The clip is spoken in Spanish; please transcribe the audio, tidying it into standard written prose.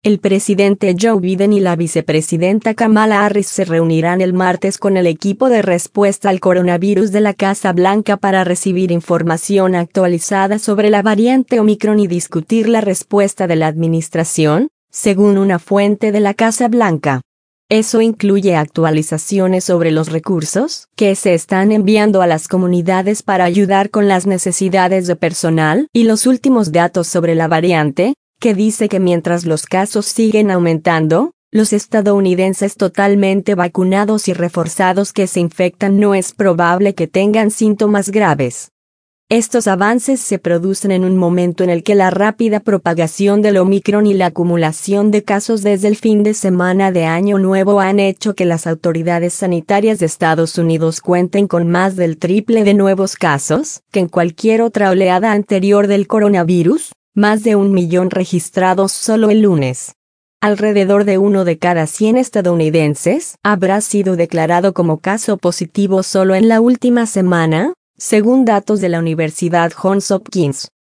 El presidente Joe Biden y la vicepresidenta Kamala Harris se reunirán el martes con el equipo de respuesta al coronavirus de la Casa Blanca para recibir información actualizada sobre la variante Omicron y discutir la respuesta de la administración, según una fuente de la Casa Blanca. Eso incluye actualizaciones sobre los recursos que se están enviando a las comunidades para ayudar con las necesidades de personal y los últimos datos sobre la variante, que dice que mientras los casos siguen aumentando, los estadounidenses totalmente vacunados y reforzados que se infectan no es probable que tengan síntomas graves. Estos avances se producen en un momento en el que la rápida propagación del Omicron y la acumulación de casos desde el fin de semana de Año Nuevo han hecho que las autoridades sanitarias de Estados Unidos cuenten con más del triple de nuevos casos que en cualquier otra oleada anterior del coronavirus. Más de 1 millón registrados solo el lunes. Alrededor de 1 de cada 100 estadounidenses habrá sido declarado como caso positivo solo en la última semana, según datos de la Universidad Johns Hopkins.